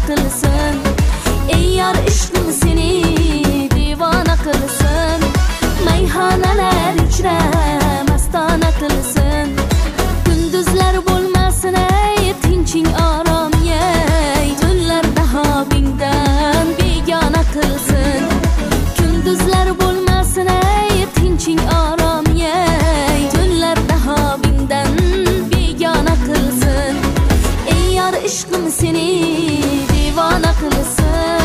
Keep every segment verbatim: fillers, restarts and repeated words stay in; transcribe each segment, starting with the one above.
qilsin. Ey yar ishqim seni divona qilsin. Mayxonalar ichra mastona qilsin. Kunduzlar bo'lmasin ey tinching orom yey. Tunlarda hobingdan begona qilsin. Kunduzlar bo'lmasin ey tinching orom yey. Tunlarda hobingdan begona qilsin. Ey yar ishqim seni divona qilsin.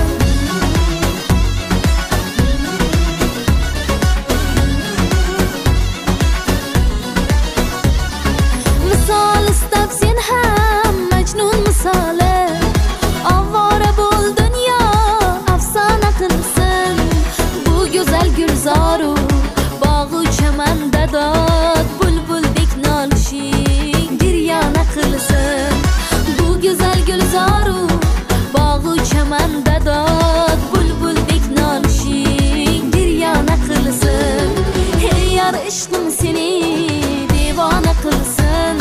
Misol istab sen ham Majnun misoli, ovora bo'l dunyo afsona qilsin. Bu go'zal gulzoru bog'u chamanda dod, bulbuldek nolishing giryona qilsin. Bu go'zal gulzoru bog'u chamanda dod, bulbuldek nolishing giryona qilsin. Ey yar ishqim seni divona qilsin.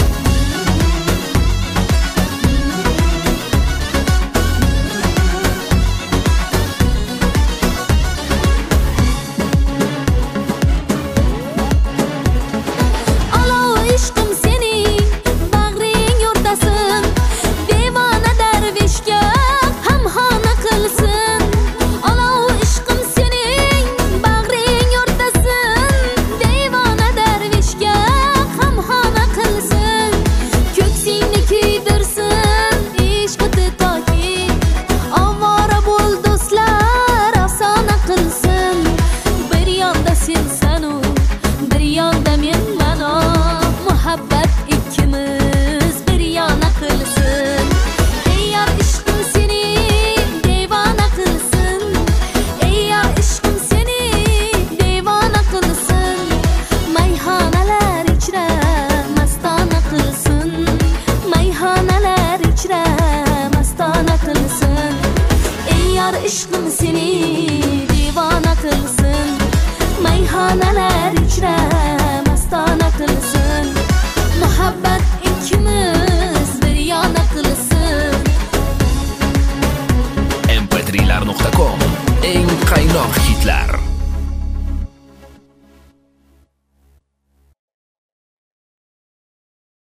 Muhabbat ikkimiz bir yana qilsin. Ey yar ishqim seni devona qilsin. Ey yar ishqim seni devona qilsin. Mayxonalar ichra mastona qilsin. Mayxonalar ichra mastona qilsin. Ey yar ishqim seni devona qilsin. Mayxonalar ichra mastona qilsin. Muhabbat ikkimiz bir yana qilsin. em pe tri lar nuqta com eng qaynoq hitlar.